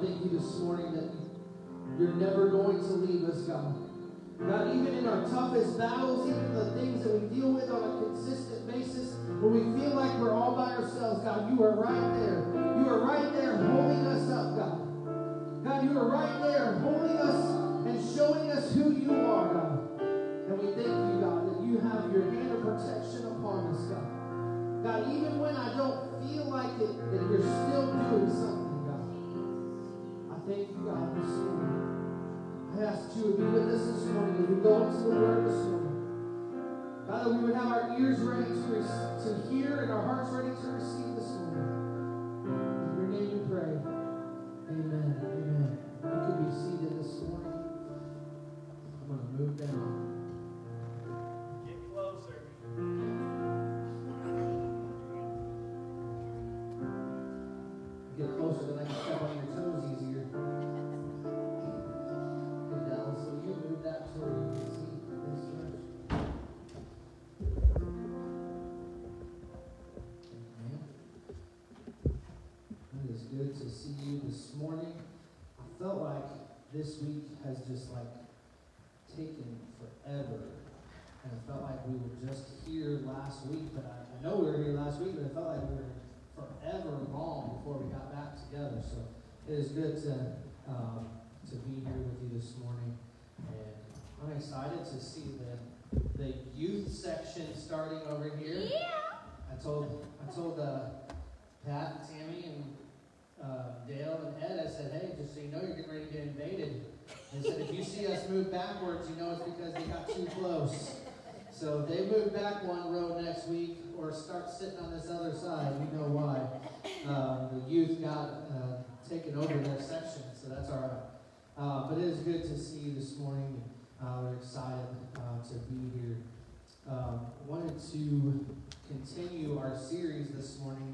to thank you this morning that you're never going to leave us, God. God, even in our toughest battles, even the things that we deal with on a consistent basis, when we feel like we're all by ourselves, God, you are right there. You are right there holding us up, God. God, you are right there holding us and showing us who you are, God. And we thank you, God, that you have your hand of protection upon us, God. God, even when I don't feel like it, that you're still doing something, God. I thank you, God, this morning. I ask you to be with us this morning as we go into the Word this morning. God, that we would have our ears ready to hear and our hearts ready to receive this morning. In your name we pray. Amen. Amen. You can be seated this morning. I'm going to move down. Get closer. Get closer, then I can step on your toes easier. Hey, Dallas, will you move that so you can see this church? Amen. It is good to see you this morning. I felt like this week has just taken forever. And it felt like we were just here last week, but I know we were here last week, but it felt like we were forever long before we got back together. So it is good to be here with you this morning, and I'm excited to see the youth section starting over here. Yeah. I told Pat, Tammy, and Dale and Ed, I said, hey, just so you know, you're getting ready to get invaded. They said, if you see us move backwards, you know it's because they got too close. So they move back one row next week or start sitting on this other side. You know why. The youth got taken over their section, so that's all right. But it is good to see you this morning. We're excited to be here. Wanted to continue our series this morning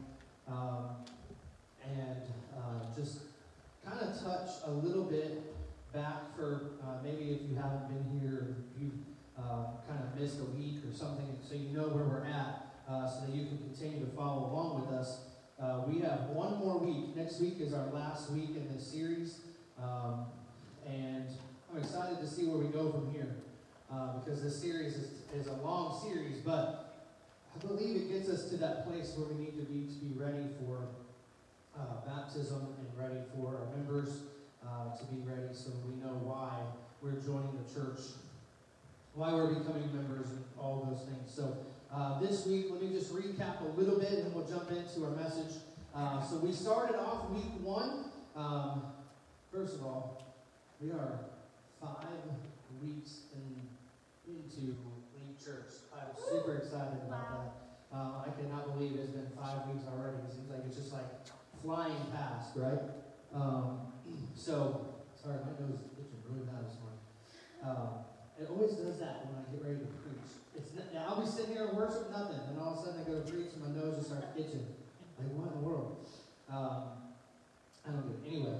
and just kind of touch a little bit back for maybe if you haven't been here, you've kind of missed a week or something, so you know where we're at, so that you can continue to follow along with us. We have one more week. Next week is our last week in this series, and I'm excited to see where we go from here, because this series is a long series, but I believe it gets us to that place where we need to be ready for baptism and ready for our members to be ready, so we know why we're joining the church, why we're becoming members, and all those things. So this week, let me just recap a little bit, and then we'll jump into our message. So we started off week 1. First of all, we are 5 weeks into Lead Church. I'm super excited about that. I cannot believe it's been 5 weeks already. It seems like it's just flying past, right? So, sorry, my nose is itching really bad this morning. It always does that when I get ready to preach. I'll be sitting here and worship nothing, and all of a sudden I go to preach and my nose just starts itching. Like, what in the world? I don't get it. Anyway,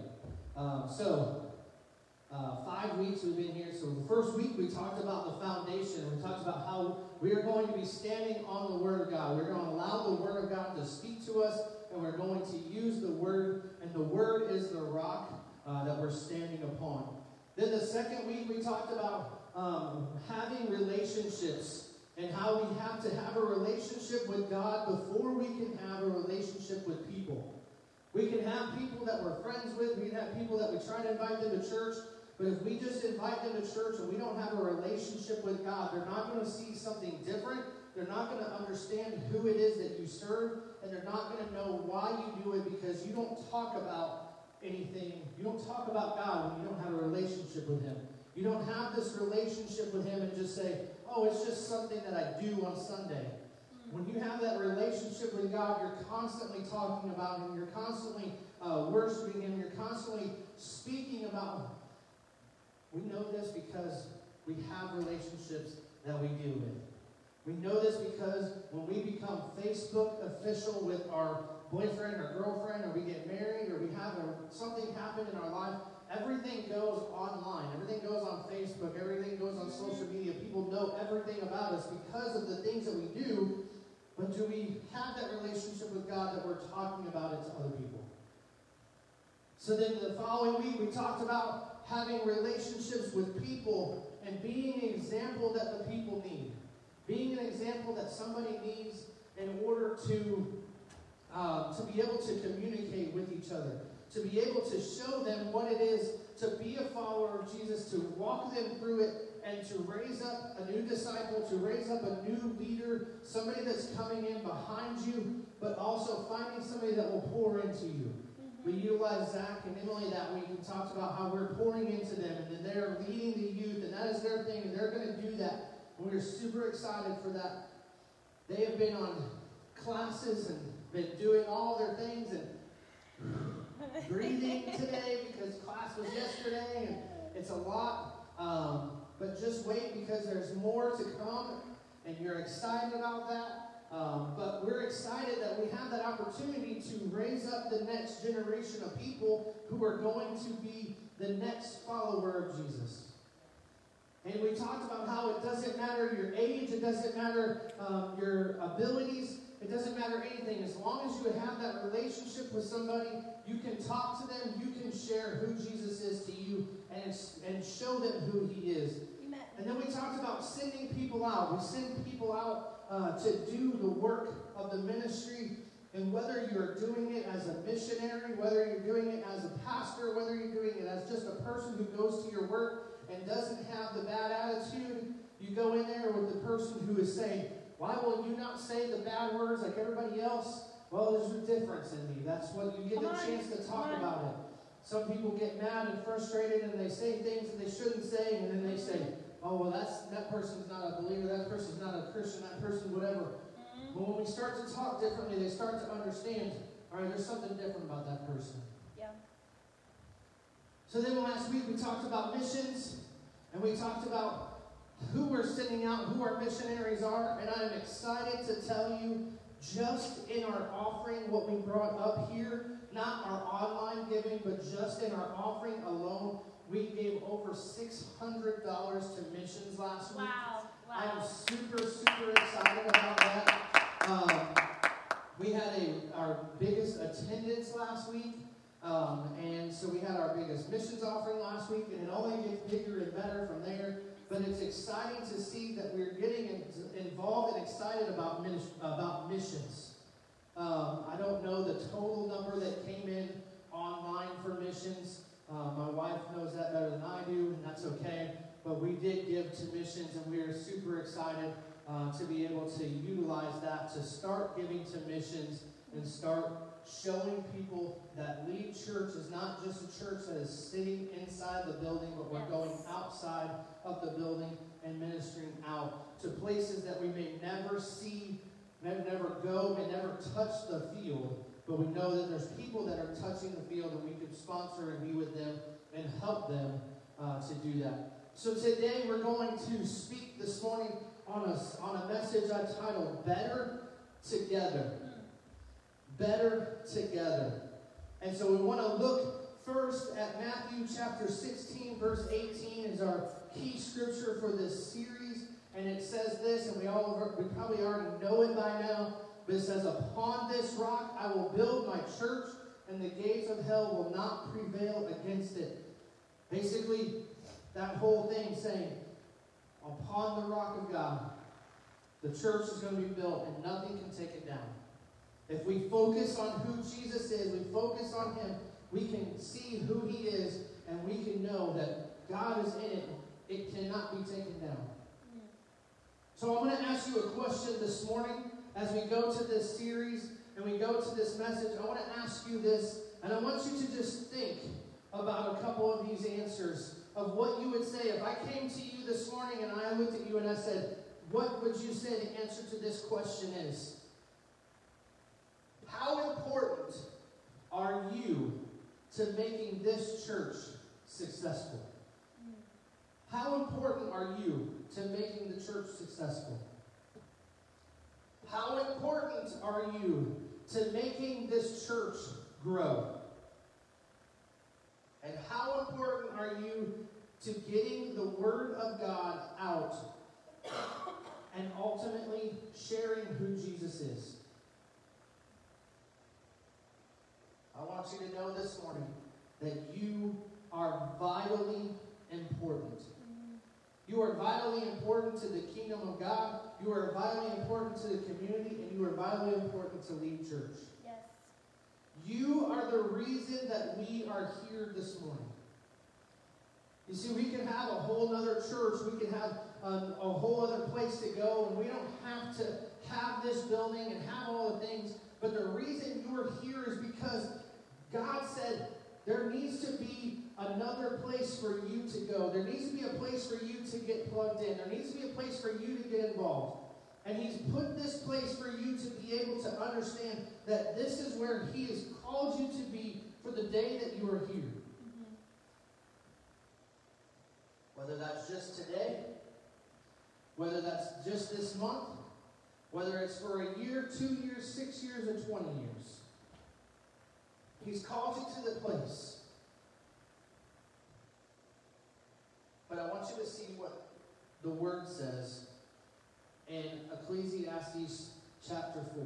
5 weeks we've been here. So the first week we talked about the foundation, and we talked about how we are going to be standing on the Word of God. We're going to allow the Word of God to speak to us, and we're going to use the Word, and the Word is the rock that we're standing upon. Then the second week we talked about having relationships and how we have to have a relationship with God before we can have a relationship with people. We can have people that we're friends with. We can have people that we try to invite them to church. But if we just invite them to church and we don't have a relationship with God, they're not going to see something different. They're not going to understand who it is that you serve. And they're not going to know why you do it, because you don't talk about anything. You don't talk about God when you don't have a relationship with Him. You don't have this relationship with Him and just say, oh, it's just something that I do on Sunday. When you have that relationship with God, you're constantly talking about Him. You're constantly worshiping Him. You're constantly speaking about Him. We know this because we have relationships that we deal with. We know this because when we become Facebook official with our boyfriend or girlfriend, or we get married, or we have something happen in our life, everything goes online. Everything goes on Facebook. Everything goes on social media. People know everything about us because of the things that we do. But do we have that relationship with God that we're talking about it to other people? So then the following week, we talked about having relationships with people and being an example that the people need. Being an example that somebody needs in order to be able to communicate with each other, to be able to show them what it is to be a follower of Jesus, to walk them through it, and to raise up a new disciple, to raise up a new leader, somebody that's coming in behind you, but also finding somebody that will pour into you. We utilized Zach and Emily that week and talked about how we're pouring into them, and then they're leading the youth, and that is their thing, and they're going to do that. And we're super excited for that. They have been on classes and been doing all their things and breathing today because class was yesterday, and it's a lot. But just wait because there's more to come, and you're excited about that. But we're excited that we have that opportunity to raise up the next generation of people who are going to be the next follower of Jesus. And we talked about how it doesn't matter your age, it doesn't matter your abilities, it doesn't matter anything. As long as you have that relationship with somebody, you can talk to them, you can share who Jesus is to you, and show them who he is. Amen. And then we talked about sending people out. We send people out to do the work of the ministry. And whether you're doing it as a missionary, whether you're doing it as a pastor, whether you're doing it as just a person who goes to your work and doesn't have the bad attitude, you go in there with the person who is saying, why will you not say the bad words like everybody else? Well, there's a difference in me. That's what you get a chance to talk about it. Some people get mad and frustrated and they say things that they shouldn't say, and then they say, oh, well, that person's not a believer, that person's not a Christian, that person, whatever. But when we start to talk differently, they start to understand, all right, there's something different about that person. Yeah. So then last week we talked about missions, and we talked about who we're sending out, who our missionaries are, and I am excited to tell you, just in our offering, what we brought up here, not our online giving, but just in our offering alone, we gave over $600 to missions last week. Wow. I'm super, super excited about that. We had our biggest attendance last week, and so we had our biggest missions offering last week, and it only gets bigger and better from there. But it's exciting to see that we're getting involved and excited about missions. I don't know the total number that came in online for missions. My wife knows that better than I do, and that's okay. But we did give to missions, and we are super excited to be able to utilize that to start giving to missions and start showing people that Lead Church is not just a church that is sitting inside the building, but we're going outside of the building and ministering out to places that we may never see, may never go, may never touch the field. But we know that there's people that are touching the field, and we could sponsor and be with them and help them to do that. So today we're going to speak this morning on a message I titled Better Together. Better Together. And so we want to look first at Matthew chapter 16, verse 18 is our key scripture for this series. And it says this, and we probably already know it by now, but it says, upon this rock I will build my church, and the gates of hell will not prevail against it. Basically, that whole thing saying, upon the rock of God, the church is going to be built, and nothing can take it down. If we focus on who Jesus is, we focus on him, we can see who he is, and we can know that God is in it. It cannot be taken down. So I'm going to ask you a question this morning as we go to this series and we go to this message. I want to ask you this, and I want you to just think about a couple of these answers of what you would say. If I came to you this morning and I looked at you and I said, what would you say the answer to this question is? How important are you to making this church successful? How important are you to making the church successful? How important are you to making this church grow? And how important are you to getting the Word of God out and ultimately sharing who Jesus is? I want you to know this morning that you are vitally important. You are vitally important to the kingdom of God. You are vitally important to the community, and you are vitally important to Lead Church. Yes. You are the reason that we are here this morning. You see, we can have a whole other church. We can have a whole other place to go, and we don't have to have this building and have all the things. But the reason you're here is because God said there needs to be another place for you to go. There needs to be a place for you to get plugged in. There needs to be a place for you to get involved. And He's put this place for you to be able to understand that this is where He has called you to be for the day that you are here. Whether that's just today, whether that's just this month, whether it's for a year, 2 years, 6 years, or 20 years. He's called you to the place. But I want you to see what the Word says in Ecclesiastes chapter 4.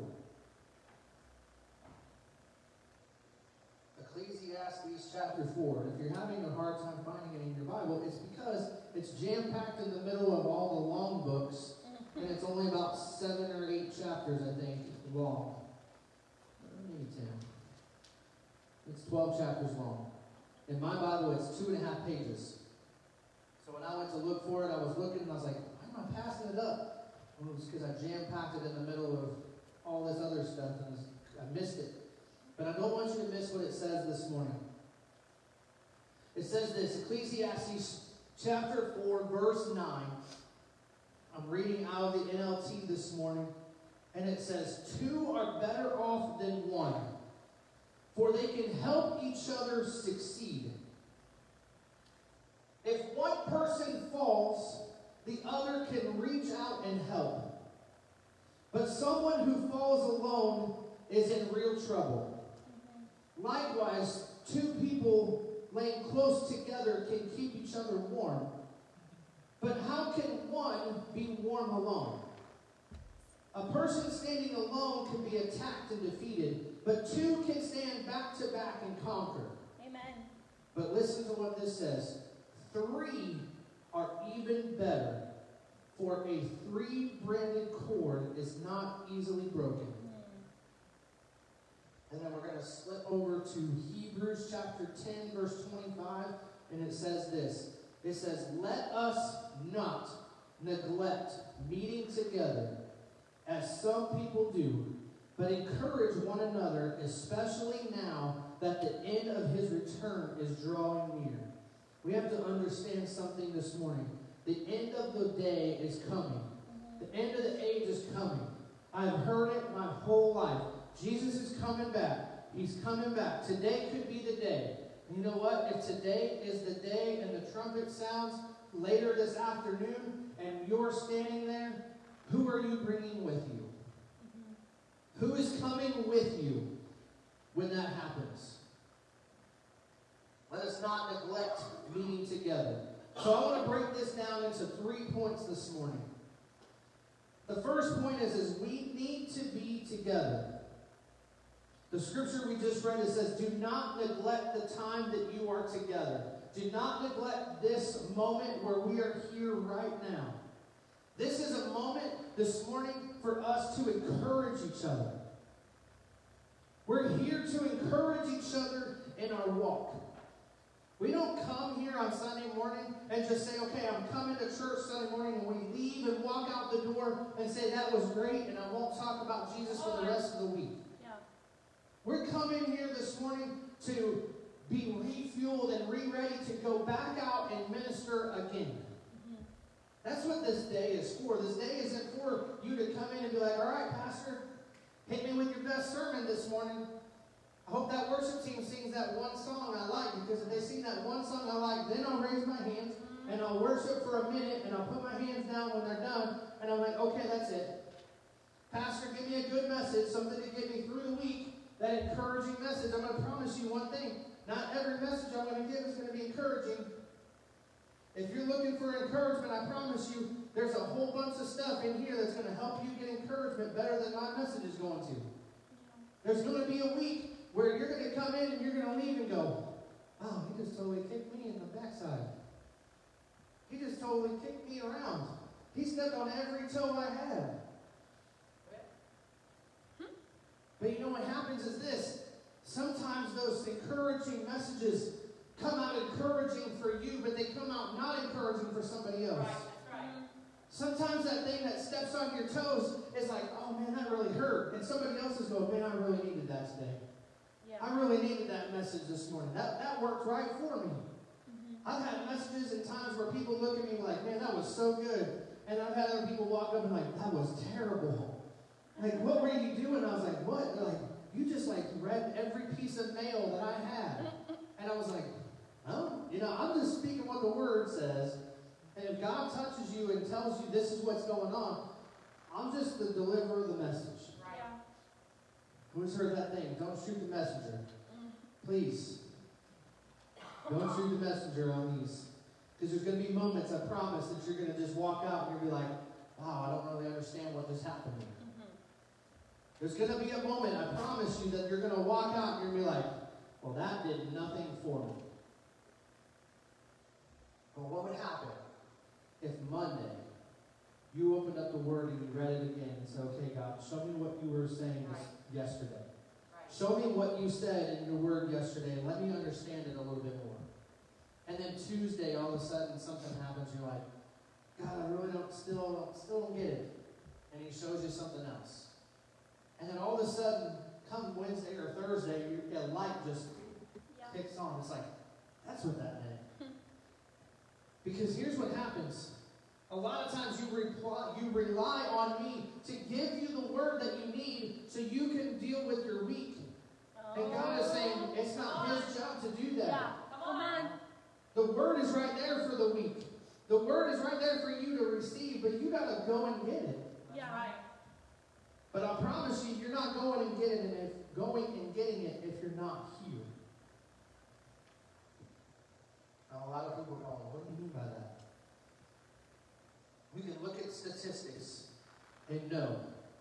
Ecclesiastes chapter 4. If you're having a hard time finding it in your Bible, it's because it's jam-packed in the middle of all the long books, and it's only about 7 or 8 chapters, I think, long. Maybe 10. It's 12 chapters long. In my Bible, it's 2.5 pages. So when I went to look for it, I was looking and I was like, why am I passing it up? Well, it was because I jam-packed it in the middle of all this other stuff and I missed it. But I don't want you to miss what it says this morning. It says this, Ecclesiastes chapter 4, verse 9. I'm reading out of the NLT this morning. And it says, 2 are better off than 1, for they can help each other succeed. If one person falls, the other can reach out and help. But someone who falls alone is in real trouble. Likewise, 2 people laying close together can keep each other warm. But how can one be warm alone? A person standing alone can be attacked and defeated, but 2 can stand back to back and conquer. Amen. But listen to what this says. 3 are even better, for a 3-branded cord is not easily broken. And then we're going to slip over to Hebrews chapter 10, verse 25, and it says this. It says, let us not neglect meeting together, as some people do, but encourage one another, especially now that the end of His return is drawing near. We have to understand something this morning. The end of the day is coming. The end of the age is coming. I've heard it my whole life. Jesus is coming back. He's coming back. Today could be the day. And you know what? If today is the day and the trumpet sounds later this afternoon and you're standing there, who are you bringing with you? Who is coming with you when that happens? Let us not neglect meeting together. So I want to break this down into 3 points this morning. The first point is we need to be together. The scripture we just read, it says, do not neglect the time that you are together. Do not neglect this moment where we are here right now. This is a moment this morning for us to encourage each other. We're here to encourage each other in our walk. We don't come here on Sunday morning and just say, okay, I'm coming to church Sunday morning, and we leave and walk out the door and say, that was great, and I won't talk about Jesus for the rest of the week. Yeah. We're coming here this morning to be refueled and re-ready to go back out and minister again. That's what this day is for. This day isn't for you to come in and be like, all right, Pastor, hit me with your best sermon this morning. I hope that worship team sings that one song I like, because if they sing that one song I like, then I'll raise my hands and I'll worship for a minute and I'll put my hands down when they're done and I'm like, okay, that's it. Pastor, give me a good message, something to get me through the week, that encouraging message. I'm going to promise you one thing. Not every message I'm going to give is going to be encouraging. If you're looking for encouragement, I promise you, there's a whole bunch of stuff in here that's going to help you get encouragement better than my message is going to. There's going to be a week where you're going to come in and you're going to leave and go, oh, totally kicked me around. He stepped on every toe I had. But you know what happens is this. Sometimes those encouraging messages come out encouraging for you, but they come out not encouraging for somebody else. Right, that's right. Sometimes that thing that steps on your toes is like, oh man, that really hurt. And somebody else is going, man, I really needed that today. Yeah. I really needed that message this morning. That worked right for me. I've had messages and times where people look at me like, man, that was so good. And I've had other people walk up and like, that was terrible. Like, what were you doing? I was like, what? They're like, you just like read every piece of mail that I had. And I was like, oh, I'm just speaking what the word says. And if God touches you and tells you this is what's going on, I'm just the deliverer of the message. Right. Who's heard that thing? Don't shoot the messenger. Please. Don't shoot the messenger on these. Because there's going to be moments, I promise, that you're going to just walk out and you'll be like, wow, I don't really understand what just happened here. There's going to be a moment, I promise you, that you're going to walk out and you're going to be like, well, that did nothing for me. But what would happen if Monday you opened up the Word and you read it again and said, okay, God, show me what you were saying yesterday. Right. Show me what you said in your Word yesterday and let me understand it a little bit more. And then Tuesday, all of a sudden, something happens. You're like, God, I really still don't get it. And He shows you something else. And then all of a sudden, come Wednesday or Thursday, your light just kicks on. It's like, that's what that meant. Because here's what happens. A lot of times you rely on me to give you the word that you need so you can deal with your week. And God is saying it's not His job to do that. Yeah. Come on. The word is right there for the week. The word is right there for you to receive, but you got to go and get it. Yeah. Right. But I promise you, you're not going and getting it if you're not here. Now, a lot of people go, what do you mean by that? We can look at statistics and know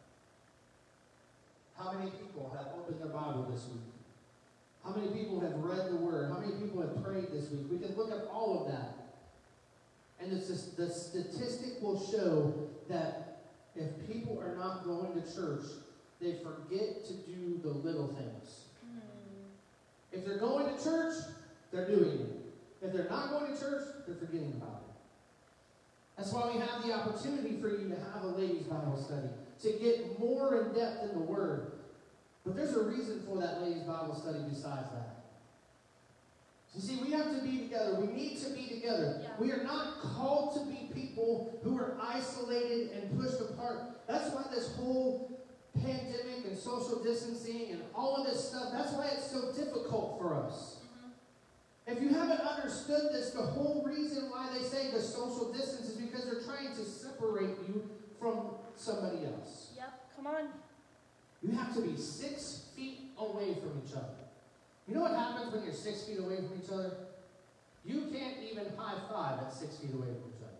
how many people have opened their Bible this week. How many people have read the Word? How many people have prayed this week? We can look at all of that. And the statistic will show that if people are not going to church, they forget to do the little things. If they're going to church, they're doing it. If they're not going to church, they're forgetting about it. That's why we have the opportunity for you to have a ladies' Bible study, to get more in depth in the Word. But there's a reason for that ladies' Bible study besides that. You see, we have to be together. We need to be together. Yeah. We are not called to be people who are isolated and pushed apart. That's why this whole pandemic and social distancing and all of this stuff, that's why it's so difficult for us. If you haven't understood this, the whole reason why they say the social distance is because they're trying to separate you from somebody else. Yep. Come on. You have to be 6 feet away from each other. You know what happens when you're 6 feet away from each other? You can't even high five at 6 feet away from each other.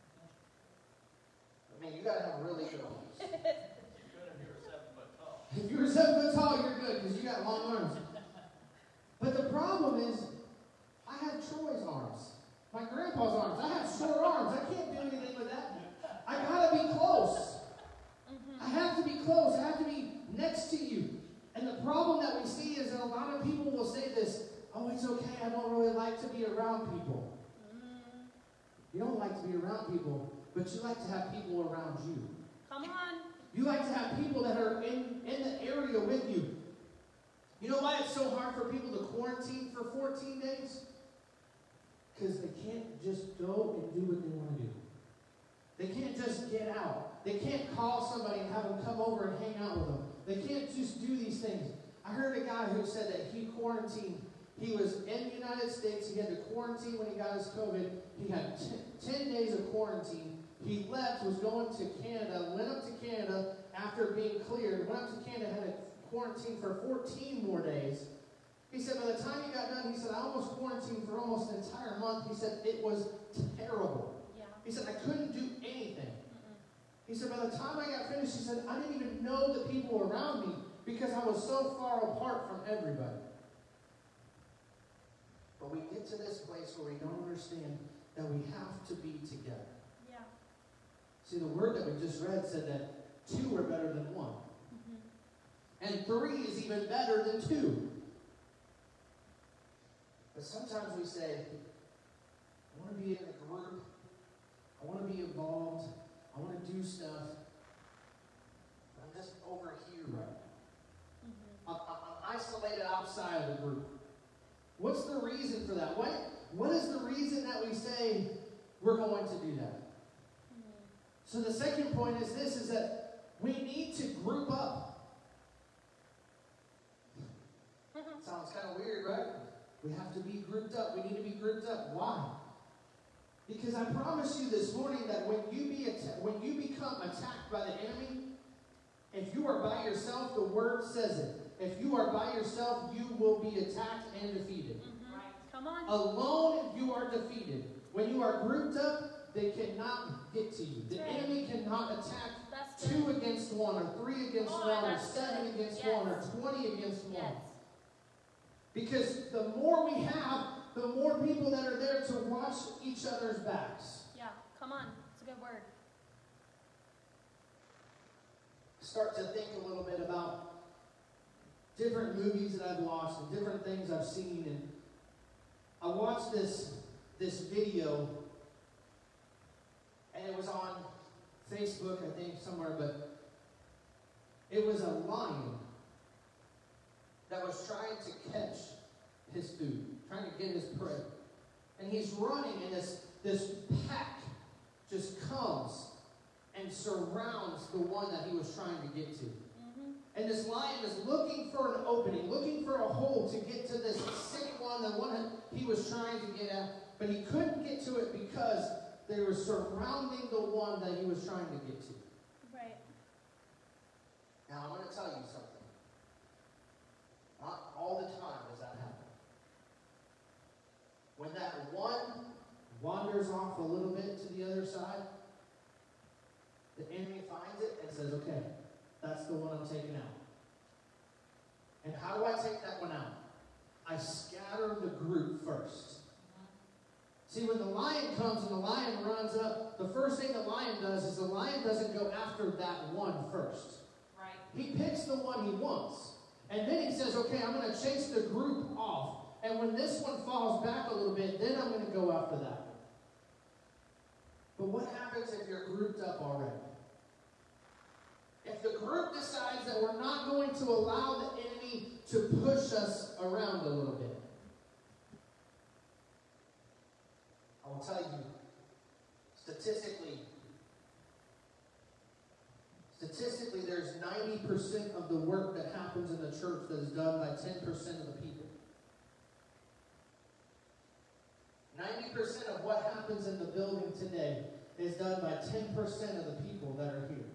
I mean, you got to have really good arms. You're good if you're 7 foot tall. If you're 7 foot tall, you're good because you got long arms. But the problem is, I have Troy's arms. My grandpa's arms. I have short arms. I can't do anything with that. I got to be close. I have to be close. I have to be next to you. And the problem that we see is that a lot of people will say this, oh, it's okay, I don't really like to be around people. You don't like to be around people, but you like to have people around you. Come on. You like to have people that are in the area with you. You know why it's so hard for people to quarantine for 14 days? Because they can't just go and do what they want to do. They can't just get out. They can't call somebody and have them come over and hang out with them. They can't just do these things. I heard a guy who said that he quarantined. He was in the United States. He had to quarantine when he got his COVID. He had 10 days of quarantine. He left, was going to Canada, went up to Canada after being cleared, went up to Canada, had to quarantine for 14 more days. He said by the time he got done, he said, I almost quarantined for almost an entire month. He said it was terrible. Yeah. He said, I couldn't do anything. He said, by the time I got finished, he said, I didn't even know the people around me because I was so far apart from everybody. But we get to this place where we don't understand that we have to be together. Yeah. See, the word that we just read said that 2 are better than 1. And 3 is even better than 2. But sometimes we say, I want to be in a group. I want to be involved. I want to do stuff. But I'm just over here right now. I'm isolated outside of the group. What's the reason for that? What is the reason that we say we're going to do that? So the second point is this, is that we need to group up. Sounds kind of weird, right? We have to be grouped up. We need to be grouped up. Why? Because I promise you this morning that when you become attacked by the enemy, if you are by yourself, the word says it. If you are by yourself, you will be attacked and defeated. Right. Come on. Alone, you are defeated. When you are grouped up, they cannot get to you. The enemy cannot attack 2 against 1, or 3 against 1, or 7 against 1, or 20 against 1. Yes. Because the more we have, the more people that are there to watch each other's backs. Yeah. Come on. It's a good word. Start to think a little bit about different movies that I've watched and different things I've seen. And I watched this video, and it was on Facebook, I think, somewhere, but it was a lion that was trying to catch his food, trying to get his prey. And he's running, and this pack just comes and surrounds the one that he was trying to get to. And this lion is looking for an opening, looking for a hole to get to this sick one, the one that he was trying to get at, but he couldn't get to it because they were surrounding the one that he was trying to get to. Right. Now, I'm going to tell you something. Not all the time does that happen. When that one wanders off a little bit to the other side, the enemy finds it and says, okay, that's the one I'm taking out. And how do I take that one out? I scatter the group first. See, when the lion comes and the lion runs up, the first thing the lion does is the lion doesn't go after that one first. Right. He picks the one he wants. And then he says, okay, I'm going to chase the group off. And when this one falls back a little bit, then I'm going to go after that one. But what happens if you're grouped up already? If the group decides that we're not going to allow the enemy to push us around a little bit, I will tell you, statistically, there's 90% of the work that happens in the church that is done by 10% of the people. 90% of what happens in the building today is done by 10% of the people that are here.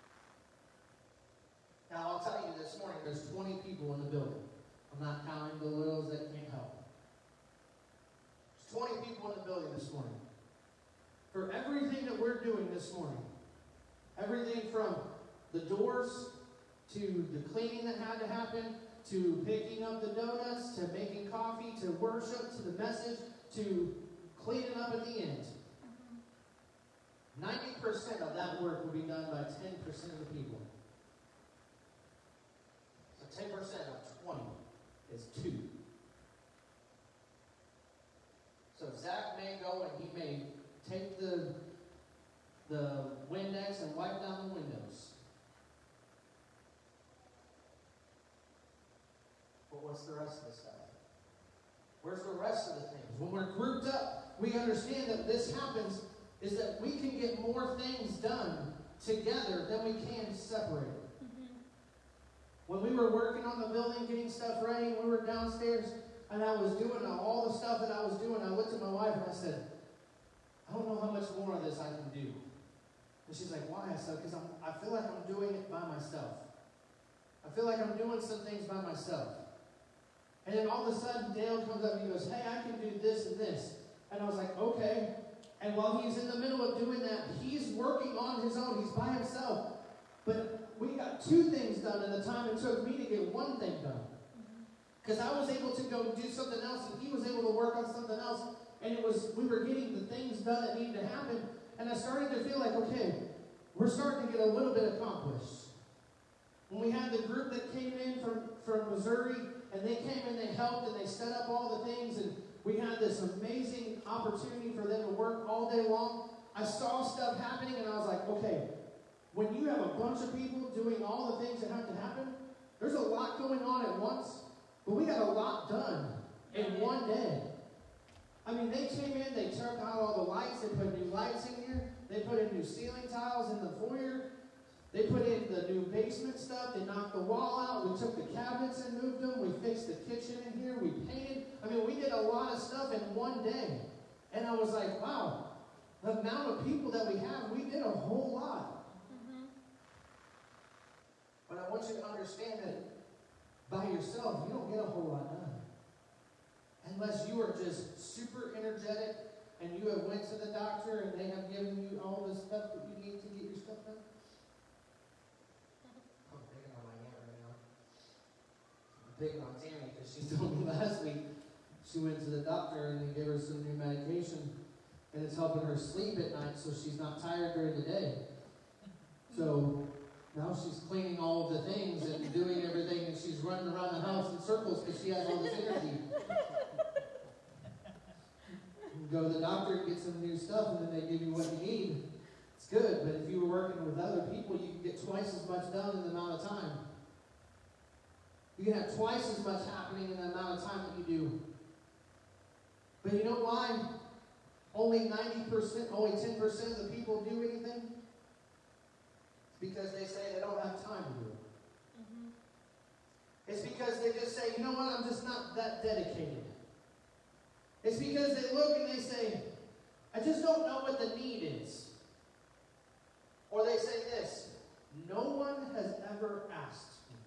Now, I'll tell you this morning, there's 20 people in the building. I'm not counting the littles that can't help. There's 20 people in the building this morning. For everything that we're doing this morning, everything from the doors to the cleaning that had to happen, to picking up the donuts, to making coffee, to worship, to the message, to cleaning up at the end. 90% of that work will be done by 10% of the people. So 10% of 20 is 2. So Zach may go and he may take the Windex and wipe down the windows. But what's the rest of the stuff? Where's the rest of the things? When we're grouped up, we understand that this happens is that we can get more things done together than we can separated. When we were working on the building, getting stuff ready, we were downstairs, and I was doing all the stuff that I was doing. I looked at my wife and I said, I don't know how much more of this I can do. And she's like, why? I said, because I feel like I'm doing it by myself. I feel like I'm doing some things by myself. And then all of a sudden, Dale comes up and he goes, hey, I can do this and this. And I was like, okay. And while he's in the middle of doing that, he's working on his own. He's by himself. But we got 2 things done in the time it took me to get 1 thing done. Because I was able to go do something else, and he was able to work on something else. and we were getting the things done that needed to happen, and I started to feel like, okay, we're starting to get a little bit accomplished. When we had the group that came in from Missouri, and they came and they helped and they set up all the things, and we had this amazing opportunity for them to work all day long. I saw stuff happening, and I was like, okay, when you have a bunch of people doing all the things that have to happen, there's a lot going on at once, but we got a lot done in one day. I mean, they came in, they took out all the lights, they put new lights in here, they put in new ceiling tiles in the foyer, they put in the new basement stuff, they knocked the wall out, we took the cabinets and moved them, we fixed the kitchen in here, we painted. I mean, we did a lot of stuff in one day. And I was like, wow, the amount of people that we have, we did a whole lot. Mm-hmm. But I want you to understand that by yourself, you don't get a whole lot done. Unless you are just super energetic and you have went to the doctor and they have given you all the stuff that you need to get your stuff done. I'm picking on my aunt right now. I'm picking on Tammy because she told me last week she went to the doctor and they gave her some new medication and it's helping her sleep at night so she's not tired during the day. So now she's cleaning all of the things and doing everything, and she's running around the house in circles because she has all this energy. You go to the doctor and get some new stuff, and then they give you what you need. It's good, but if you were working with other people, you can get twice as much done in the amount of time. You can have twice as much happening in the amount of time that you do. But you know why only 90%, only 10% of the people do anything? Because they say they don't have time to do it. Mm-hmm. It's because they just say, you know what, I'm just not that dedicated. It's because they look and they say, I just don't know what the need is. Or they say this, no one has ever asked me.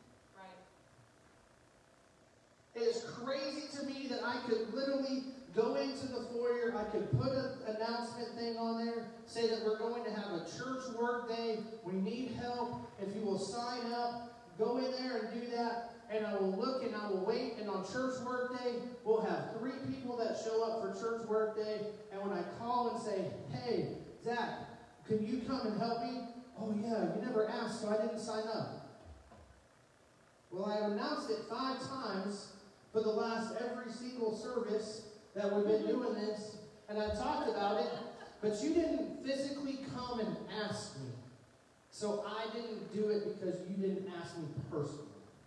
Right. It is crazy to me that I could literally go into the foyer, I could put an announcement thing on there, say that we're going to have a church work day, we need help, if you will sign up, go in there and do that, and I will look and I will wait, and on church work day, we'll have 3 people that show up for church work day, and when I call and say, hey, Zach, can you come and help me? Oh yeah, you never asked, so I didn't sign up. Well, I announced it 5 times for the last every single service that we've been doing this, and I talked about it, but you didn't physically come and ask me. So I didn't do it because you didn't ask me personally.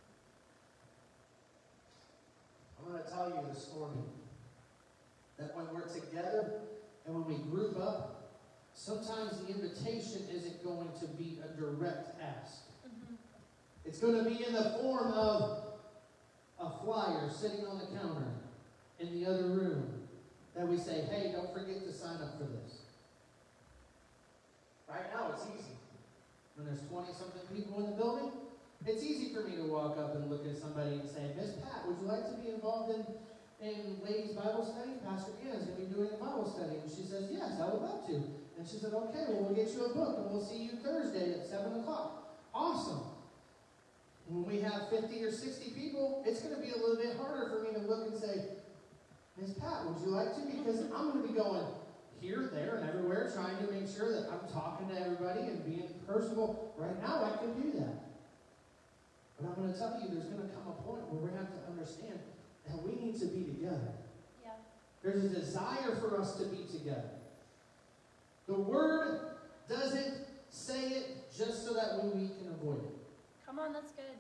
I'm going to tell you this morning that when we're together and when we group up, sometimes the invitation isn't going to be a direct ask. Mm-hmm. It's going to be in the form of a flyer sitting on the counter in the other room that we say, hey, don't forget to sign up for this. Right now it's easy. When there's 20-something people in the building, it's easy for me to walk up and look at somebody and say, Miss Pat, would you like to be involved in ladies' Bible study? Pastor Ann's going to be doing a Bible study. And she says, yes, I would love to. And she said, okay, well, we'll get you a book and we'll see you Thursday at 7 o'clock. Awesome. When we have 50 or 60 people, it's going to be a little bit harder for me to look and say, Miss Pat, would you like to? Because I'm going to be going here, there, and everywhere, trying to make sure that I'm talking to everybody and being personable. Right now, I can do that. But I'm going to tell you, there's going to come a point where we have to understand that we need to be together. Yeah. There's a desire for us to be together. The Word doesn't say it just so that we can avoid it. Come on, that's good.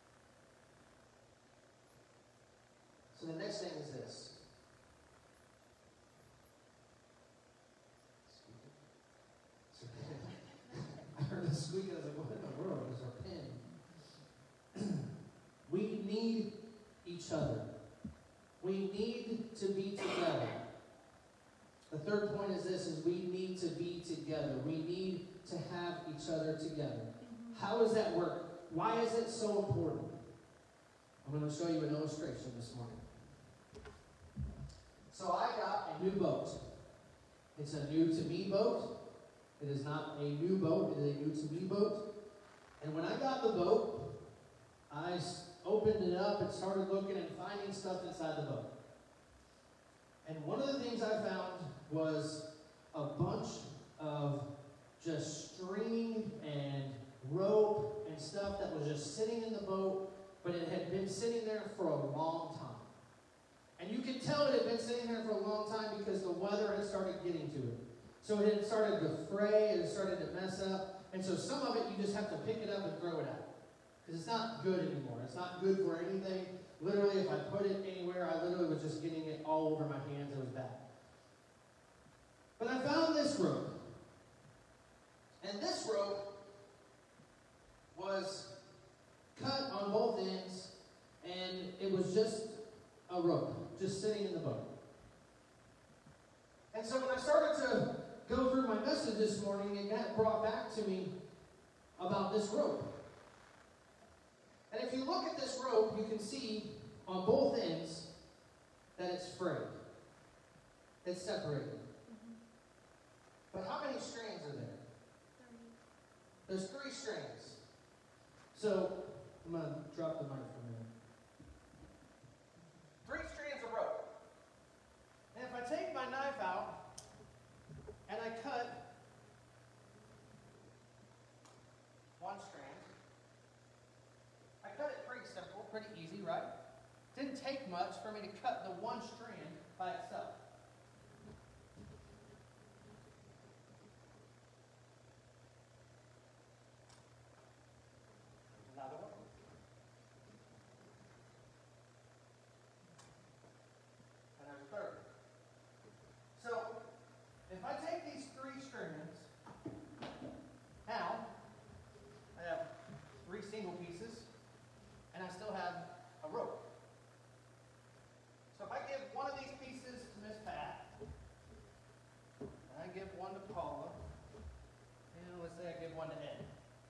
So the next thing is this. I heard the squeak and I was like, what in the world is our pen? We need each other. We need to be together. The third point is this, is we need to be together. We need to have each other together. Mm-hmm. How does that work? Why is it so important? I'm going to show you an illustration this morning. So I got a new boat. It's a new to me boat. It is not a new boat, it is a new to me boat. And when I got the boat, I opened it up and started looking and finding stuff inside the boat. And one of the things things I found was a bunch of just string and rope and stuff that was just sitting in the boat, but it had been sitting there for a long time. And you could tell it had been sitting there for a long time because the weather had started getting to it. So it had started to fray, it had started to mess up, and so some of it you just have to pick it up and throw it out. Because it's not good anymore. It's not good for anything. Literally, if I put it anywhere, I literally was just getting it all over my hands. It was bad. But I found this rope. And this rope was cut on both ends, and it was just a rope, just sitting in the boat. And so when I started to go through my message this morning, it got brought back to me about this rope. And if you look at this rope, you can see on both ends that it's frayed. It's separated. Mm-hmm. But how many strands are there? 30. There's 3 strands. So, I'm going to drop the mic for a minute. 3 strands of rope. And if I take my knife out and I cut one strand, I cut it pretty simple, pretty easy, right? Didn't take much for me to cut the one strand by itself. Another one. And there's a third. So, if I take these 3 strands, now I have 3 single pieces, and I still have a rope. So if I give one of these pieces to Miss Pat, and I give one to Paula, and let's say I give one to Ed.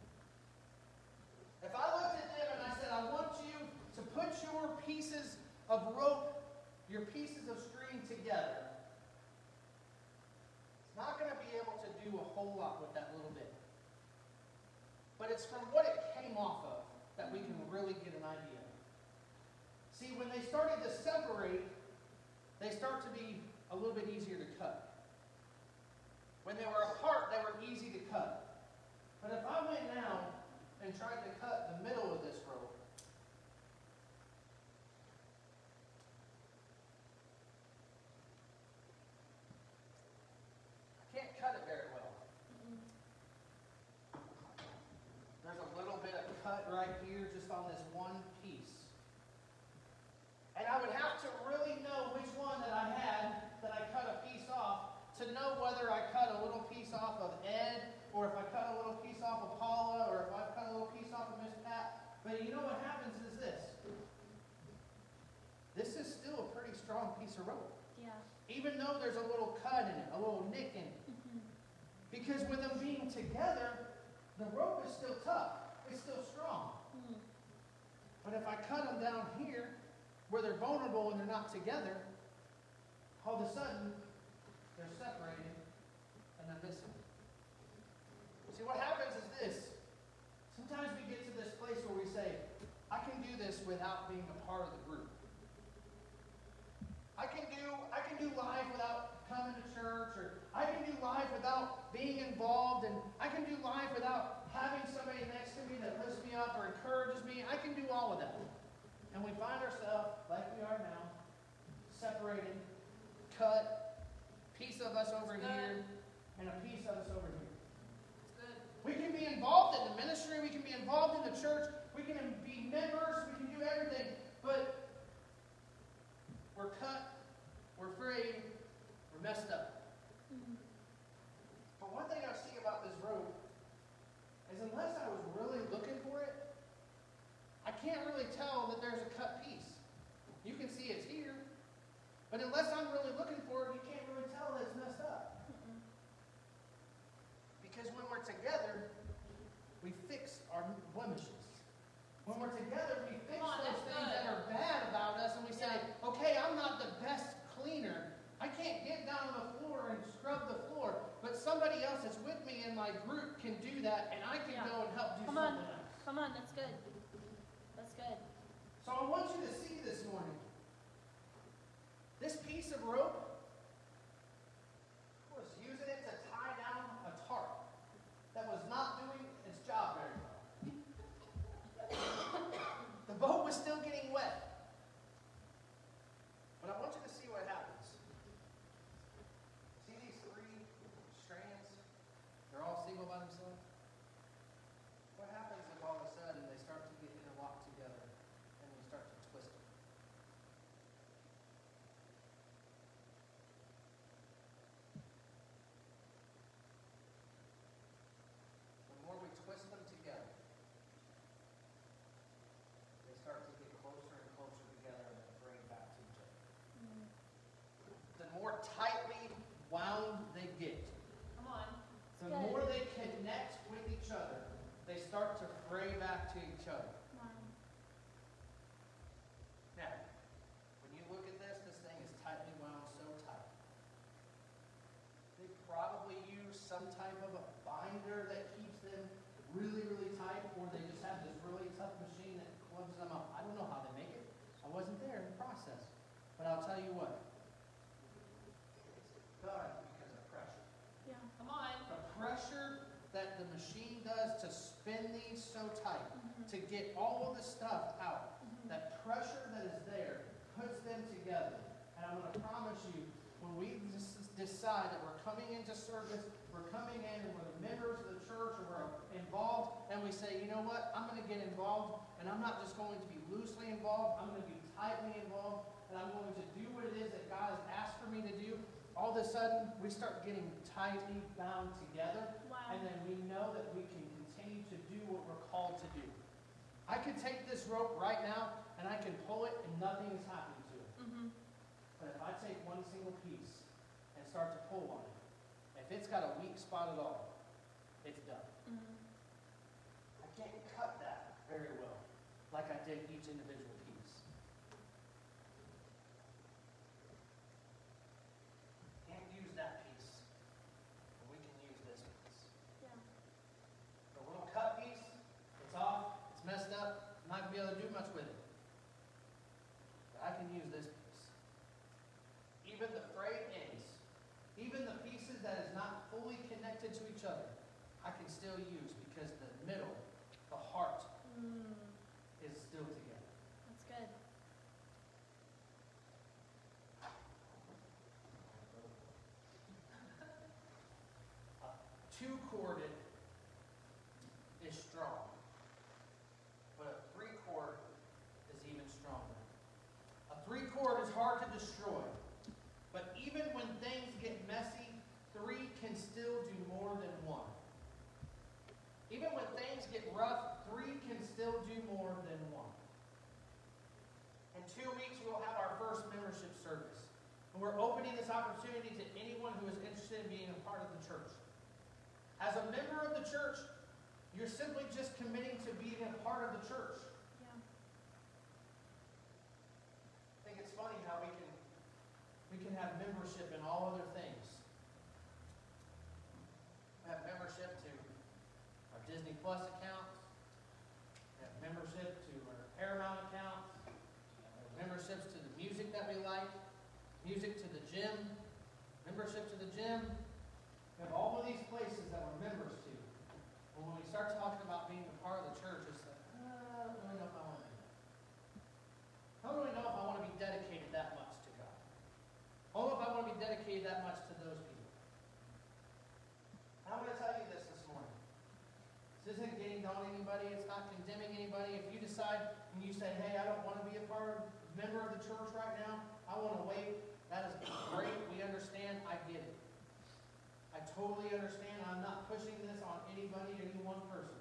If I looked at them and I said, I want you to put your pieces of rope, your pieces of string together, it's not going to be able to do a whole lot with that little bit. But it's from what it came off of that we can really get an idea. See, when they started to separate, they start to be a little bit easier to cut. When they were apart, they were easy to cut. But if I went now and tried to cut the middle of this rope, I can't cut it very well. Mm-mm. There's a little bit of cut right here just on this one piece. And I would have to really know which one that I had that I cut a piece off to know whether I cut a little piece off of Ed, or if I cut a little piece off of Paula, or if I cut a little piece off of Miss Pat. But you know what happens is this. This is still a pretty strong piece of rope. Yeah. Even though there's a little cut in it, a little nick in it. Mm-hmm. Because with them being together, the rope is still tough. It's still strong. Mm-hmm. But if I cut them down here, where they're vulnerable and they're not together, all of a sudden, they're separated and they're missing. See, what happens is this. Sometimes we get to this place where we say, I can do this without being a part of the group. I can do life without coming to church, or I can do life without being involved, and I can do life without having somebody next to me that lifts me up or encourages me. I can do all of that. And we find ourselves, like we are now, separated, cut, piece of us over here, and a piece of us over here. We can be involved in the ministry, we can be involved in the church, we can be members, we can do everything, but we're cut, we're frayed, we're messed up. Mm-hmm. But one thing I see about this rope is unless I was really looking for it, I can't really tell that there's a cut piece. You can see it's here, but unless I'm really looking for it, you can't really tell that it's messed up. Mm-mm. Because when we're together, we fix our blemishes. When we're together, we fix Come on, those that's things good. that are bad about us, and we say, okay, I'm not the best cleaner. I can't get down on the floor and scrub the floor, but somebody else that's with me in my group can do that, and I can Yeah. go and help do Come something on. else. Come on, that's good. That's good. So I want you to see this morning, this piece of rope some type of a binder that keeps them really, really tight, or they just have this really tough machine that clubs them up. I don't know how they make it. I wasn't there in the process. But I'll tell you what. It's done because of pressure. Yeah. Come on. The pressure that the machine does to spin these so tight, to get all of the stuff out, that pressure that is there puts them together. And I'm going to promise you, when we decide that we're coming into service, we're coming in and we're members of the church and we're involved, and we say, you know what, I'm going to get involved, and I'm not just going to be loosely involved, I'm going to be tightly involved, and I'm going to do what it is that God has asked for me to do. All of a sudden, we start getting tightly bound together, and then we know that we can continue to do what we're called to do. I could take this rope right now, and I can pull it, and nothing is happening to it. But if I take one single piece and start to pull on it, if it's got a weak spot at all, it's done. I can't cut that very well, like I did each individual piece. Can't use that piece, but we can use this piece. Yeah. The little cut piece, it's off, it's messed up, I'm not going to be able to do much with it. But I can use this piece. Even the frayed ends, even the pieces that is not fully connected to each other, I can still use because the middle, the heart, is still together. That's good. Two-corded is strong, but a three-cord is even stronger. A three-cord is hard to destroy, but even when things get messy, three can still do more than one. Even when things get rough, three can still do more than one. In 2 weeks, we'll have our first membership service. And we're opening this opportunity to anyone who is interested in being a part of the church. As a member of the church, you're simply just committing to being a part of the church. Yeah. I think it's funny how we can have membership in all other things. We have membership to our Disney Plus account. We have membership to our Paramount account. We have memberships to the music that we like. Music to the gym. Membership to the gym. We have all of these places that we're members to. But when we start talking about being a part of the church, it's like, I don't really know if I want to do that. I don't really know if I want to be dedicated that much to God. I don't know if I want to be dedicated that much to those people. And I'm going to tell you this morning. This isn't getting on anybody. It's not condemning anybody. If you decide and you say, hey, I don't want to be a member of the church right now, I want to wait, that is great. We understand. I get it. I totally understand. I'm not pushing this on anybody, any one person.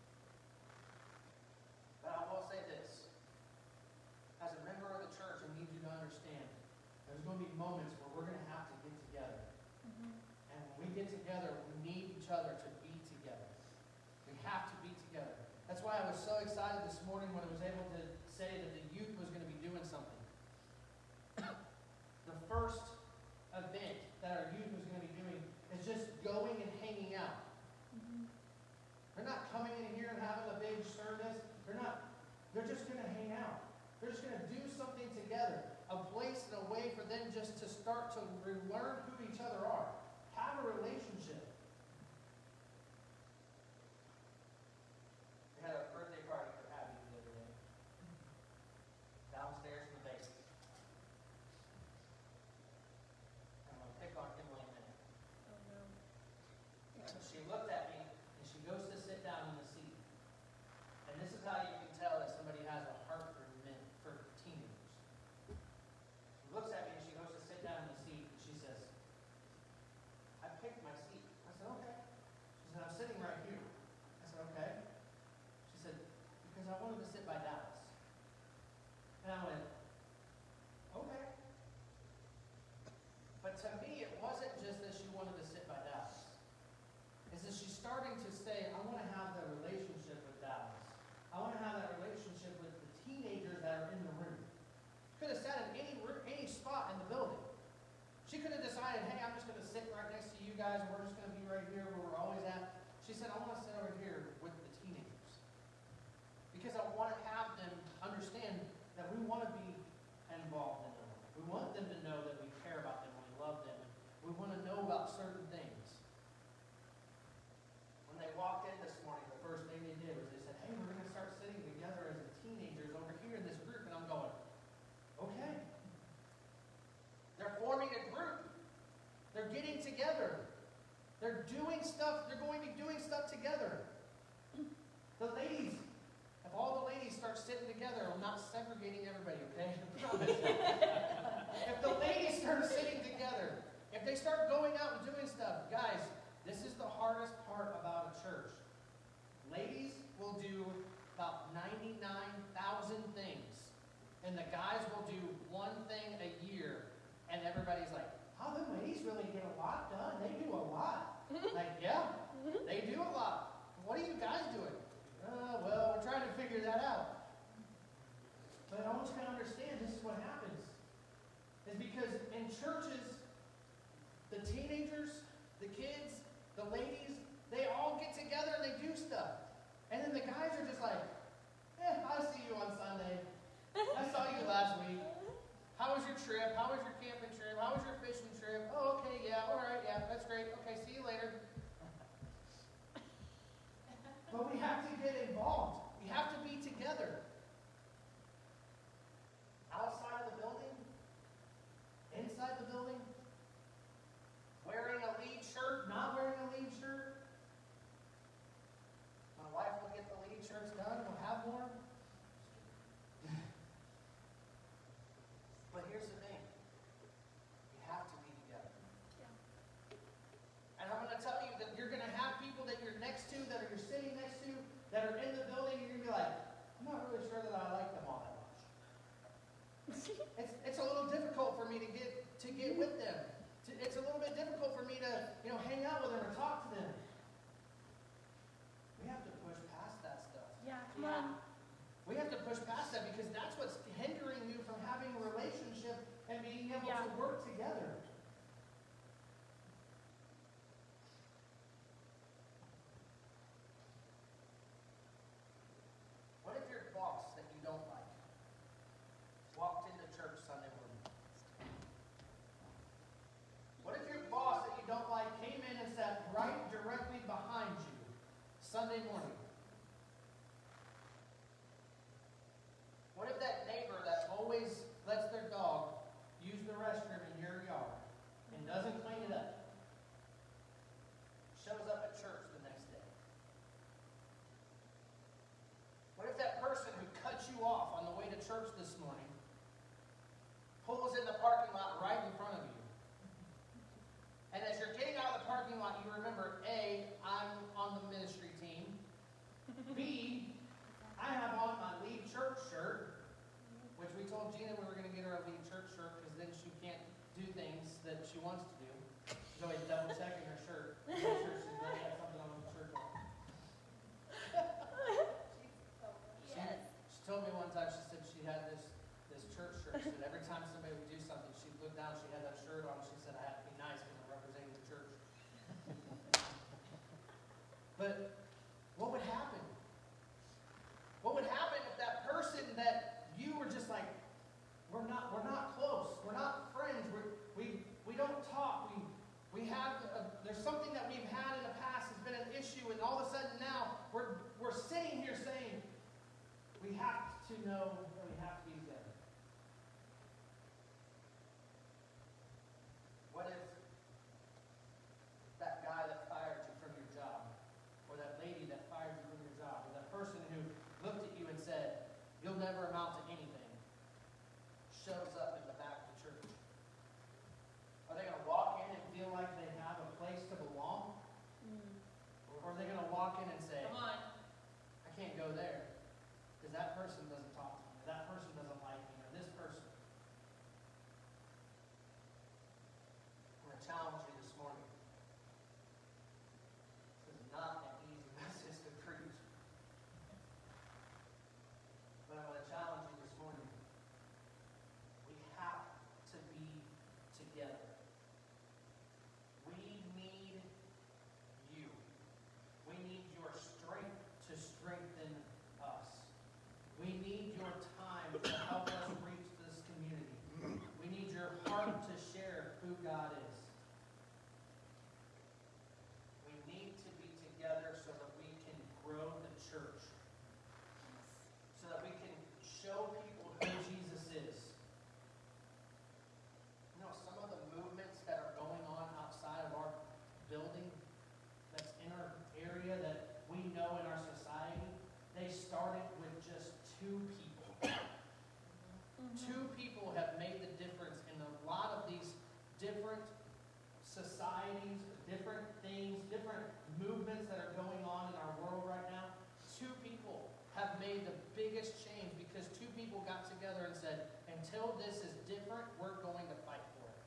But I will say this. As a member of the church, I need you to understand there's going to be moments where we're going to have to get together. And when we get together, we need each other to be together. We have to be together. That's why I was so excited this morning when I was able to say that the youth was going to be doing something. The first event that our youth was going to be doing is just going and hanging out. They're not coming in here and having a big service. They're just going to hang out. They're just going to do something together. A place and a way for them just to start to learn who each other are. Have a relationship. We had a birthday party for Abby the other day. Downstairs in the basement. I'm going to pick on Emily in a minute. Oh no. So she looked at me and she goes to sit down in the seat. And this is how you can tell that somebody has a heart for teenagers. She looks at me and she goes to sit down in the seat and she says, I picked my seat. I said, okay. She said, I'm sitting right here. I said, okay. She said, because I wanted to sit by Dallas. And I went, okay. But to me, it wasn't just that she wanted to sit by Dallas. It's that she's starting to say, I want to have that relationship with Dallas. I want to have that relationship with the teenagers that are in the room. She could have sat in any spot in the building. She could have decided, hey, I'm just going to sit right next to you guys and we're just going to be right here. we want to know about certain things. When they walked in this morning, the first thing they did was they said, hey, we're going to start sitting together as the teenagers over here in this group. And I'm going, okay. They're forming a group. They're getting together. They're doing stuff. They're going to be doing stuff together. The ladies, if all the ladies start sitting together, I'm not segregating everybody, okay? I promise. If the ladies start sitting together, if they start going out and doing stuff, guys, this is the hardest part about a church. Ladies will do about 99,000 things, and the guys will do one thing a year, and everybody's like, oh, the ladies really get a lot done. They do a lot. Like, yeah, they do a lot. What are you guys doing? Well, we're trying to figure that out. But I want you to understand this is what happens. Is because in churches, the teenagers, the kids, the ladies, they all get together and they do stuff. And then the guys are just like, I'll see you on Sunday. I saw you last week. How was your trip? How was your camping trip? How was your fishing trip? Oh, okay, yeah, all right, yeah, that's great. Okay, see you later. But we have to get involved. We have to be together. Outside of the building, inside the building, wearing a lead shirt, not wearing a lead shirt. My wife will get the lead shirts done. We'll have more. But here's the thing. You have to be together. And I'm going to tell you that you're going to have people that you're next to, that you're sitting next to, that are in the building, and you're going to be like, I'm not really sure that I like them all that much. It's a little difficult for me to get with them. It's a little bit difficult for me to, hang out with them or talk to them. We have to push past that stuff. Yeah, come on. We have to push past that because that's what's hindering you from having a relationship and being able to work together. What if your boss that you don't like walked into church Sunday morning? What if your boss that you don't like came in and sat right directly behind you Sunday morning? What if that neighbor that always lets their dog use the restroom in your yard and doesn't clean it up shows up at church the next day? What if that person who cut you off on the way to church this morning pulls in the parking lot right in front of you? And as you're getting out of the parking lot, you remember, A, I'm on the ministry team. B, I have on my lead church shirt, which we told Gina we were going to get her a lead church shirt because then she can't do things that she wants to do. She's always double checking her shirt. Make sure she's not got something on the shirt. She told me one time, she said she had this church shirt. She said every time somebody would do something, she'd look down, she had that shirt on. She said, I have to be nice because I'm representing the church. But what would happen? What would happen if that person that you were just like, we're not close, we're not friends, we don't talk, we have there's something that we've had in the past has been an issue, and all of a sudden now we're sitting here saying we have to know that we have to be together. What if that guy that fired you from your job, or that lady that fired you from your job, or that person who looked at you and said, you'll never amount to anything, shows up in the back of the church? Are they going to walk in and feel like they have a place to belong? Or are they going to walk in and say, Come on. I can't go there because that person doesn't talk to me, or that person doesn't like me, or this person? I'm going to challenge you this morning. This is not an easy message to preach. But I'm going to challenge you this morning. We have to be together. We need you. We need your strength to strengthen us. We need your time to help us reach this community. We need your heart to share who God is. societies, different things, different movements that are going on in our world right now, two people have made the biggest change because two people got together and said, until this is different, we're going to fight for it.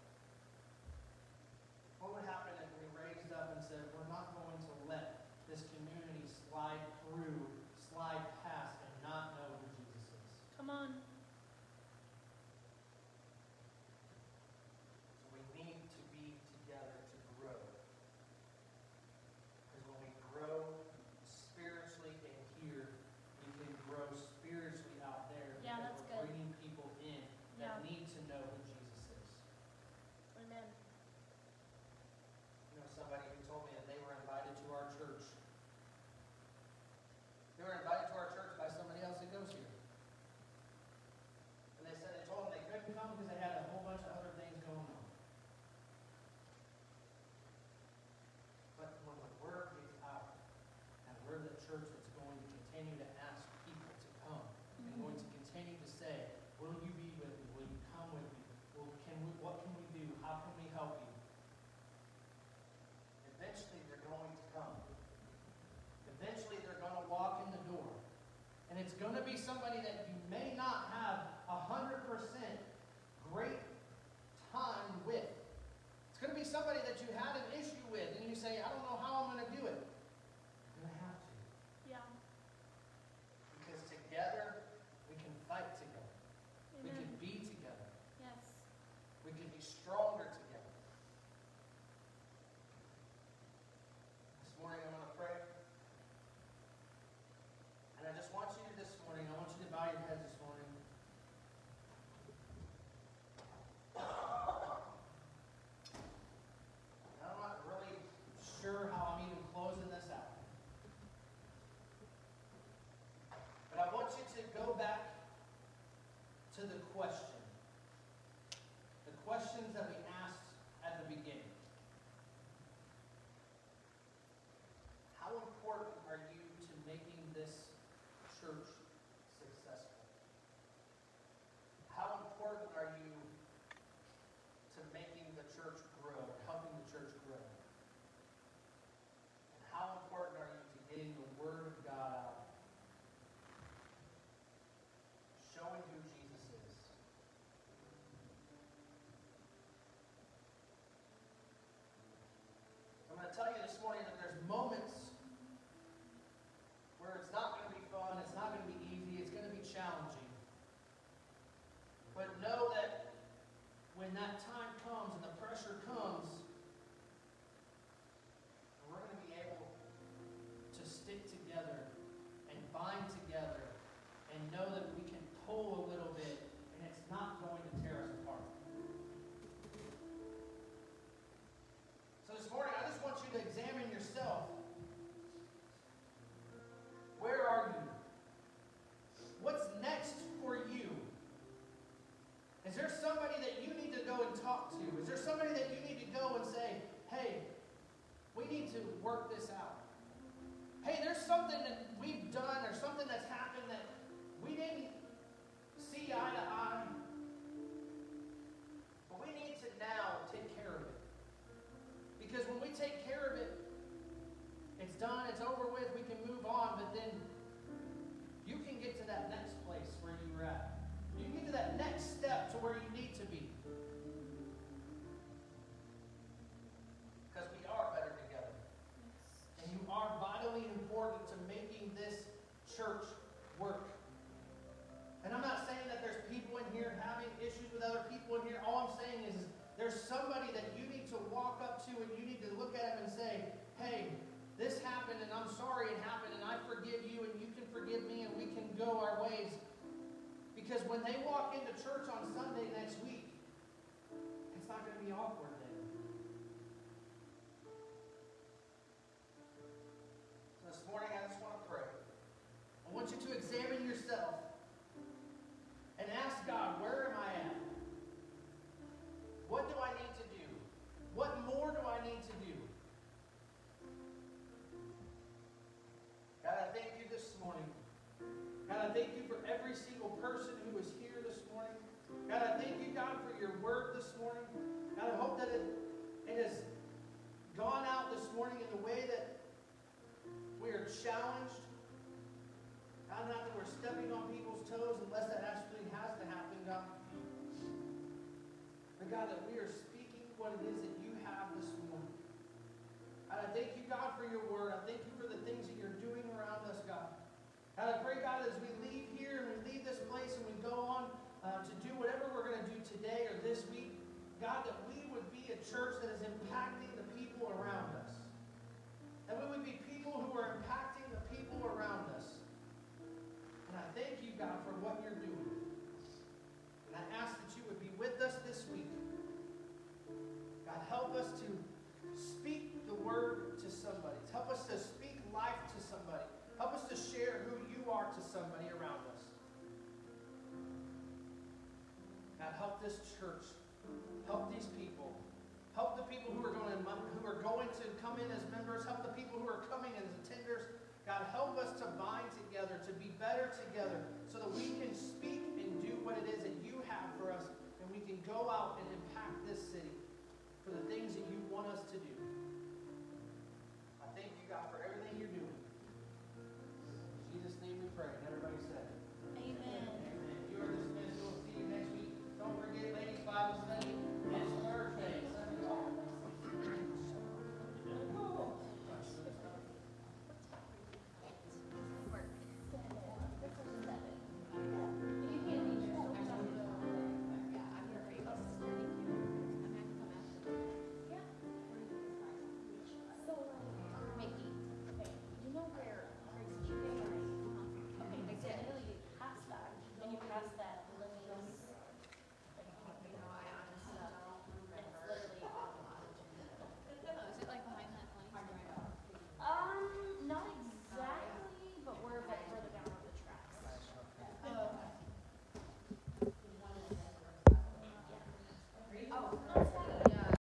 What would happen if we raised up and said, we're not going to let this community slide through, slide past, and not know who Jesus is? Come on. So we need to be together to grow. Because when we grow spiritually in here, we can grow spiritually out there. Yeah, because that's we're good. bringing people in that Yeah. need to know who Jesus is. Amen. You know, somebody who told me that they were invited to our church. They were invited to our church by somebody else that goes here. And they said they told them they couldn't come because they had a whole bunch of other things going on. But when the word gets out, and we're the church that's going to continue to ask people to come, and going to continue to say, will you be with me? Will you come with me? What can we do? How can we help you? Eventually they're going to come. Eventually they're going to walk in the door. And it's going to be somebody that you may not have 100% great time with. It's going to be somebody that you had an issue with, and you say, I don't know how I'm going to do it. You're going to have to. Yeah. Because together, we can fight together. We can Amen. be together. Yes. We can be stronger together. This morning I'm going to pray. And I just want you to this morning, I want you to bow your heads this morning. I'm not really sure how I'm even closing this out. But I want you to go back to the question. The questions that we asked at the beginning. How important are you to making this church successful? How important are you to making the church grow, helping the church grow? And how important are you to getting the Word of God out? Showing who Jesus is. I'm going to tell you this morning that there's moments where it's not going to be fun, it's not going to be easy, it's going to be challenging. But know that when that time comes and the pressure comes, we're going to be able to stick together and bind together and know that we can pull a little bit and it's not going to tear us apart. So this morning, I just want you to examine yourself. Where are you? What's next for you? Is there somebody that you need to go and talk to? Is there somebody that you need to go and say, hey, we need to work this out? Hey, there's something that we've done or something that's happened that we didn't see eye to eye. But we need to now take care of it. Because when we take care of it, it's done, it's over with, we can move on, but then you can get to that next place where you were at. You can get to that next step to where you need to be. Because we are better together. And you are vitally important to making this church work. And I'm not saying that there's people in here having issues with other people in here. All I'm saying is there's somebody that you need to walk up to and you need to look at them and say, hey, this happened and I'm sorry it happened and I forgive you and you can forgive me and we can go our ways. Because when they walk into church on Sunday next week, it's not going to be awkward then. So this morning I just want to pray. I want you to examine yourself and ask God, where am I at? What do I need to do? What more do I need to do? God, I thank you this morning. God, I thank you for every single person who is here this morning. God, I thank you, God, for your word this morning. God, I hope that today or this week, God, that we would be a church that is impacting the people around us. That we would be people who are impacting the people around us. And I thank you, God, for what you're doing. And I ask that you would be with us this week. God, help us to speak the word to somebody. Help us to speak life to somebody. Help us to share who you are to somebody around us. God, help this church. Help these people. Help the people who are going to come in as members. Help the people who are coming as attenders. God, help us to bind together, to be better together, so that we can speak and do what it is that you have for us, and we can go out and impact this city for the things that you want us